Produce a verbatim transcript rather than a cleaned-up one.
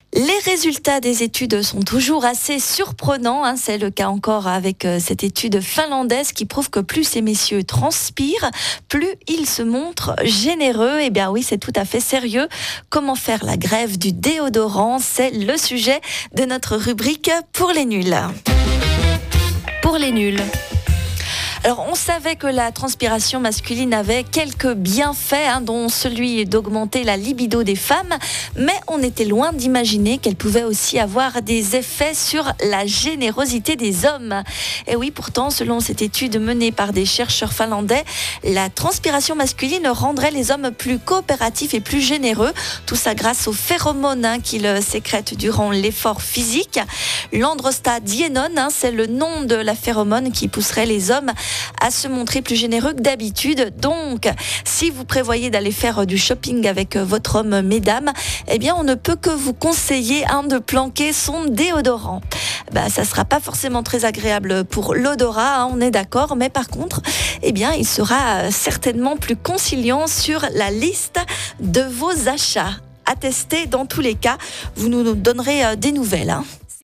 Les résultats des études sont toujours assez surprenants. Hein. C'est le cas encore avec euh, cette étude finlandaise qui prouve que plus ces messieurs transpirent, plus ils se montrent généreux. Eh bien oui, c'est tout à fait sérieux. Comment faire la grève du déodorant? C'est le sujet de notre rubrique pour les nuls. Pour les nuls. Alors, on savait que la transpiration masculine avait quelques bienfaits, hein, dont celui d'augmenter la libido des femmes, mais on était loin d'imaginer qu'elle pouvait aussi avoir des effets sur la générosité des hommes. Et oui, pourtant, selon cette étude menée par des chercheurs finlandais, la transpiration masculine rendrait les hommes plus coopératifs et plus généreux, tout ça grâce aux phéromones hein, qu'ils sécrètent durant l'effort physique. L'androstadiénone, hein, c'est le nom de la phéromone qui pousserait les hommes à se montrer plus généreux que d'habitude. Donc, si vous prévoyez d'aller faire du shopping avec votre homme, mesdames, eh bien, on ne peut que vous conseiller hein, de planquer son déodorant. Bah, ça sera pas forcément très agréable pour l'odorat, hein, on est d'accord, mais par contre, eh bien, il sera certainement plus conciliant sur la liste de vos achats. À tester dans tous les cas, vous nous donnerez des nouvelles. Hein.